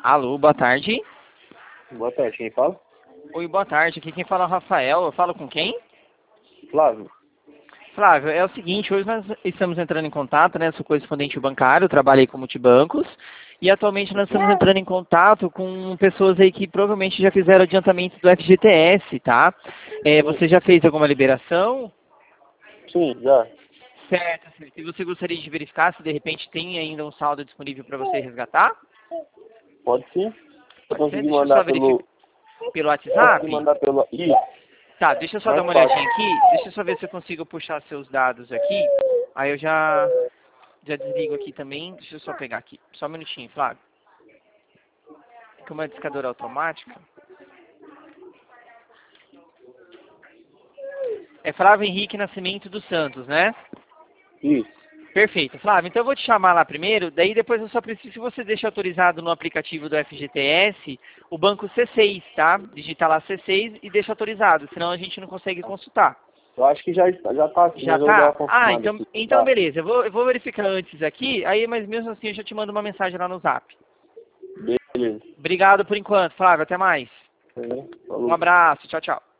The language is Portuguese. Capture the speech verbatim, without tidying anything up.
Alô, boa tarde. Boa tarde, quem fala? Oi, boa tarde. Aqui quem fala é o Rafael. Eu falo com quem? Flávio. Flávio, é o seguinte, hoje nós estamos entrando em contato, né? Sou correspondente bancário, trabalhei com multibancos. E atualmente nós estamos entrando em contato com pessoas aí que provavelmente já fizeram adiantamento do F G T S, tá? É, você já fez alguma liberação? Sim, já. Certo, certo. E você gostaria de verificar se de repente tem ainda um saldo disponível para você resgatar? Pode sim. Eu Pode ser? consegui Deixa eu só mandar verificar pelo. pelo Consegui WhatsApp. mandar pelo. Ih, Tá, deixa eu só dar mais uma fácil. olhadinha aqui. Deixa eu só ver se eu consigo puxar seus dados aqui. Aí eu já, já desligo aqui também. Deixa eu só pegar aqui. Só um minutinho, Flávio. Como é discadora automática. É Flávio Henrique Nascimento dos Santos, né? Isso. Perfeito. Flávio, então eu vou te chamar lá primeiro, daí depois eu só preciso, se você deixa autorizado no aplicativo do F G T S, o banco C seis, tá? Digita lá C seis e deixa autorizado, senão a gente não consegue consultar. Eu acho que já, já tá assim, Já mas eu vou dar uma tá? confirmada Ah, então, aqui. então Tá. beleza. Eu vou, eu vou verificar antes aqui, aí, mas mesmo assim eu já te mando uma mensagem lá no Zap. Beleza. Obrigado por enquanto, Flávio. Até mais. Uhum. Um Falou. abraço. Tchau, tchau.